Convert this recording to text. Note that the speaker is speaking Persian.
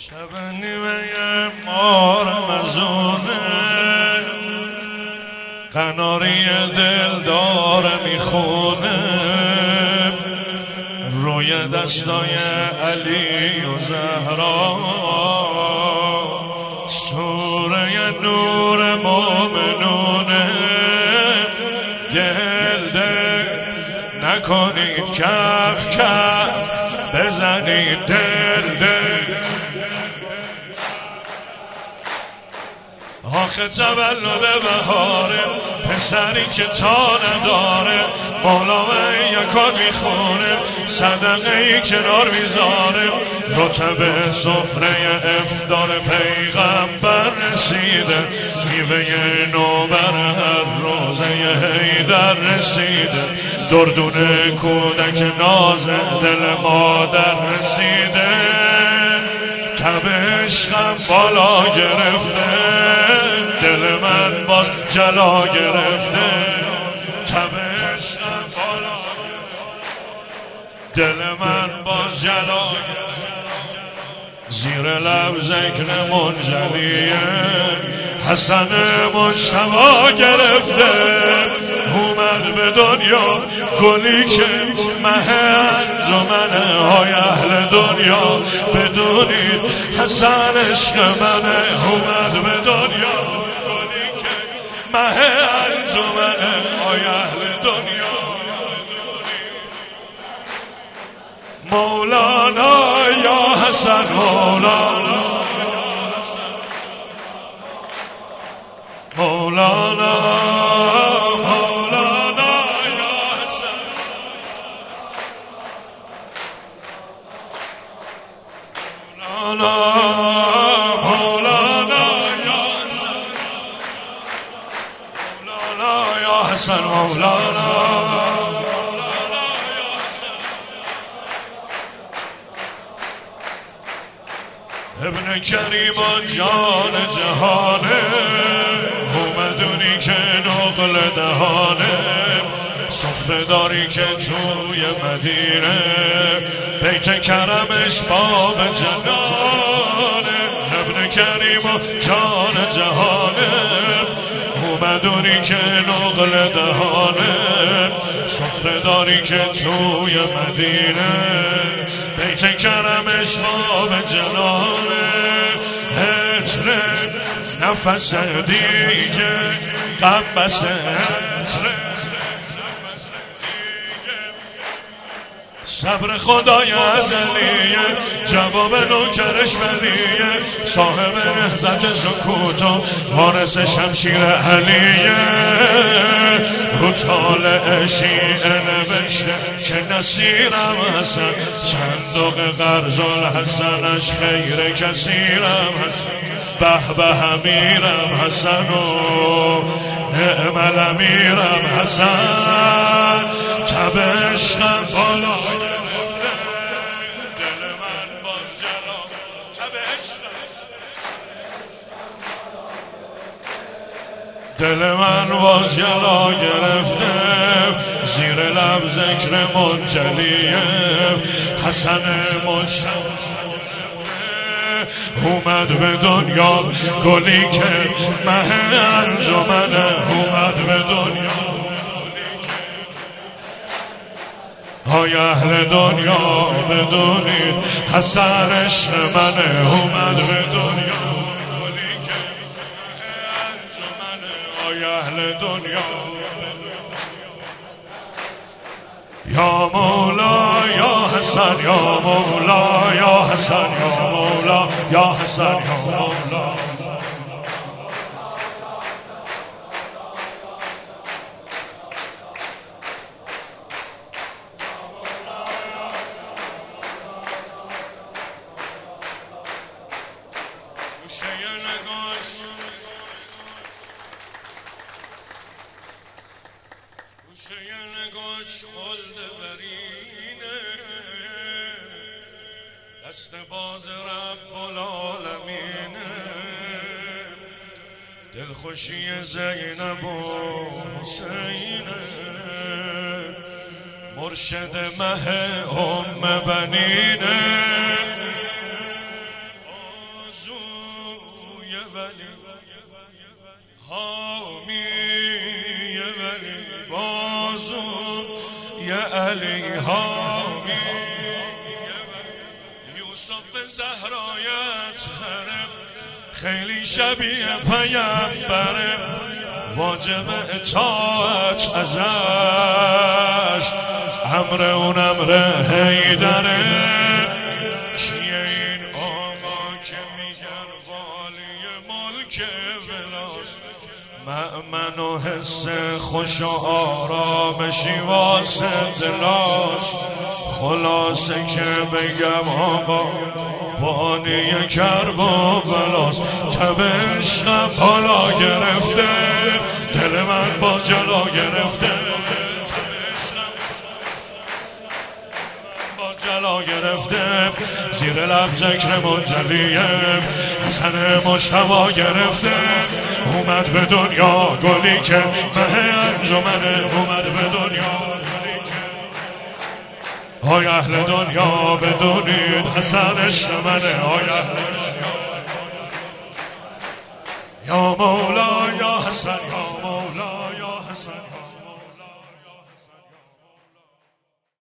شب نیمه مار مزونه قناری دل داره میخونه روی دستای علی و زهرا سوره نور مومنونه گلده نکنید کف کف بزنید دل آخه تولد بهاره پسری که تا نداره مولا یکان میخونه صدقه ای کنار میذاره رتبه سفره افطار پیغمبر رسیده میوه نوبر هر روزه حیدر رسیده دردون کودک ناز دل مادر رسیده تب عشقم بالا گرفته دل من باز جلا گرفته تب عشقم بالا دل من باز جلا زیر لب ذکر منجلیه حسن مجتبی گرفته اومد به دنیا گلی که مه انجمنه های اهل دنیا بدونید حسن عشق منه اومد به دنیا گلی که مه انجمنه های اهل دنیا مولانا یا حسن مولانا مولانا مولانا یا حسن مولانا مولانا یا حسن مولانا یا حسن مولانا ابن کریم جان جهانه اومدونی که نقل دهانه سفره داری که توی مدینه بیت کرمش باب جنانه ابن کریم جان جهانه اومدونی که نقل دهانه سفره داری که توی مدینه بیت کرمش باب جنانه عطر نفس دیگه قبس عطر صبر خدای ازلیه جواب نوکرش بلیه صاحب نهضت سکوت و وارث شمشیر علیه رو طالع شیعه نوشته که نصیرم حسن صندوق قرض الحسنش خیر کثیرم حسن به به امیرم حسن و نعم الامیرم حسن تب عشقم بالا گرفته دل من باز جلا تب عشقم دل من باز جلا گرفته زیر لب ذکر منجلیه حسن مجتبی اومد به دنیا گلی که مه انجمنه اومد به دنیا های اهل دنیا بدونید حسن عشق منه اومد به دنیا گلی که مه انجمنه های اهل دنیا یا مولا یا حسن یا مولا یا حسن یا مولا یا حسن یا مولا نگاش خلد برینه دست باز رب العالمینه دلخوشی زینب و حسینه مرشد مه ام بنینه حامی یوسف زهرایت خیلی شبیه پیامبره واجب اطاعت ازش امر اون امر حیدره کیه این آقا که میگن والی ملک ولاس مأمن و حس خوش و آرامشی واسه دلاست خلاصه که بگم آقا بانی کرب و بلاست تب عشقم حالا گرفته دل من با جلا گرفته جلا گرفته زیر لب ذکر منجلیه حسن مجتبی گرفته اومد به دنیا گلی که مه انجمنه اومد به دنیا های اهل دنیا بدونید حسن عشق منه های اهل یا مولا یا حسن یا مولا یا حسن